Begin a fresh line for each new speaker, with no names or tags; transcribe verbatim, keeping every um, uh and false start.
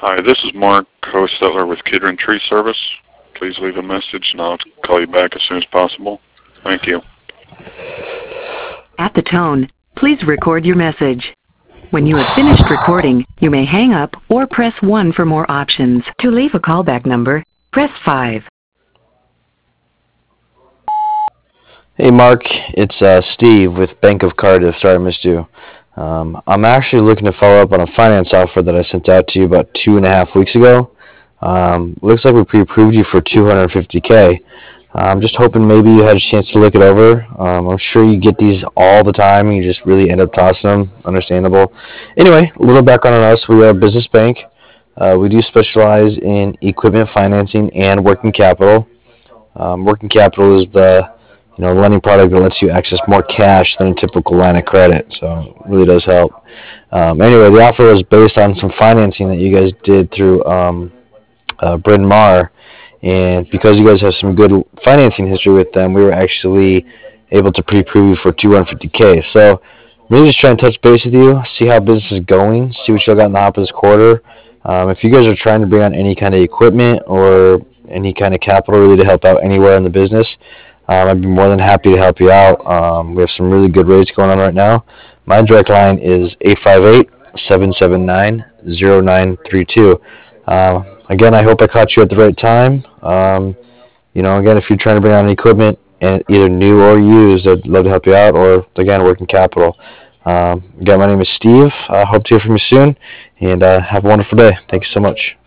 Hi, this is Mark, co-settler with Kidron Tree Service. Please leave a message and I'll call you back as soon as possible. Thank you.
At the tone, please record your message. When you have finished recording, you may hang up or press one for more options. To leave a callback number, press five.
Hey Mark, it's uh, Steve with Bank of Cardiff. Sorry I missed you. Um, I'm actually looking to follow up on a finance offer that I sent out to you about two and a half weeks ago. Um, looks like we pre-approved you for two hundred fifty K. I'm just hoping maybe you had a chance to look it over. Um, I'm sure you get these all the time and you just really end up tossing them. Understandable. Anyway, a little background on us. We are a business bank. Uh, we do specialize in equipment financing and working capital. Um, working capital is the you know lending product that lets you access more cash than a typical line of credit, so it really does help. Um, anyway, the offer was based on some financing that you guys did through um, uh, Bryn Mawr, and because you guys have some good financing history with them, we were actually able to pre-approve you for two hundred fifty K. So really just trying to touch base with you, see how business is going, see what you got in the hopper this quarter. Um, if you guys are trying to bring on any kind of equipment or any kind of capital really to help out anywhere in the business, um, I'd be more than happy to help you out. Um, we have some really good rates going on right now. My direct line is eight five eight, seven seven nine, zero nine three two. Um, again, I hope I caught you at the right time. Um, you know, again, if you're trying to bring on equipment, and either new or used, I'd love to help you out, or again, working capital. Um, again, my name is Steve. I uh, hope to hear from you soon, and uh, have a wonderful day. Thank you so much.